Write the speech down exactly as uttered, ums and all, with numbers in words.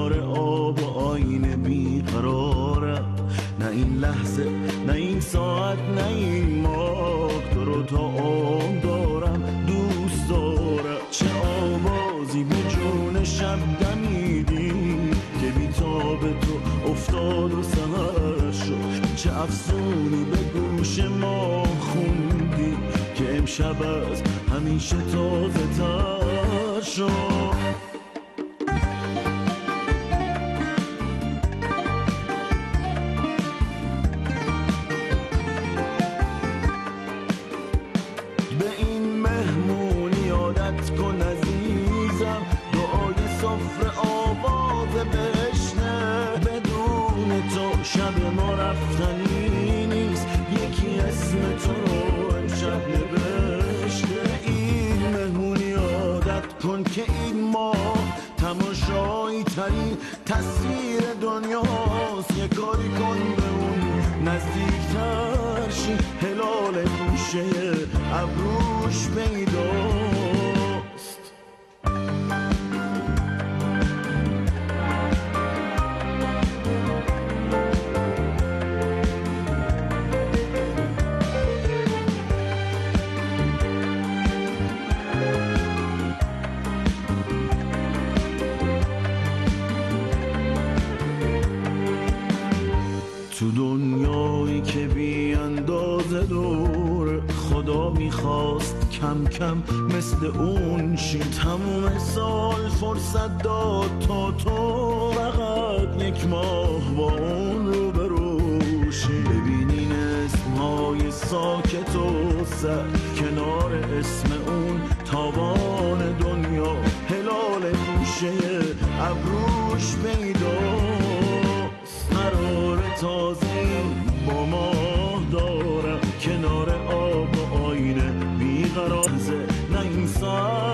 کنار آب و آینه بیقرارم. نه این لحظه نه این ساعت نه این ماه تو رو تا عمر دارم دوست دارم. چه آوازی به جون شب دمیدی که بی تاب تو افتاد و سهر شد. چه افسونی به گوش ما خوندی که امشب از همیشه تازه تر شد. شب ما رفتنی نیست، یکی اسم تو رو امشب نوشته. این مهمونی عادت کن که این ما تماشایی ترین تصویر دنیاست. یه کاری کن به اون نزدیکتر شی، هلال گوشه ابروش پیداست. تو دنیایی که بی اندازه دور، خدا میخواست کم کم مثل اون شی. تموم سال فرصت داد تا تو فقط یک ماه با اون رو بروشی. ببینین اسمهای ساکت و سر کنار اسم اون تاوان دنیا، هلال گوشه ابروش پیداست. قرار تازه با ماه دارم کنار آب و آینه بیقرار. نه این ساعت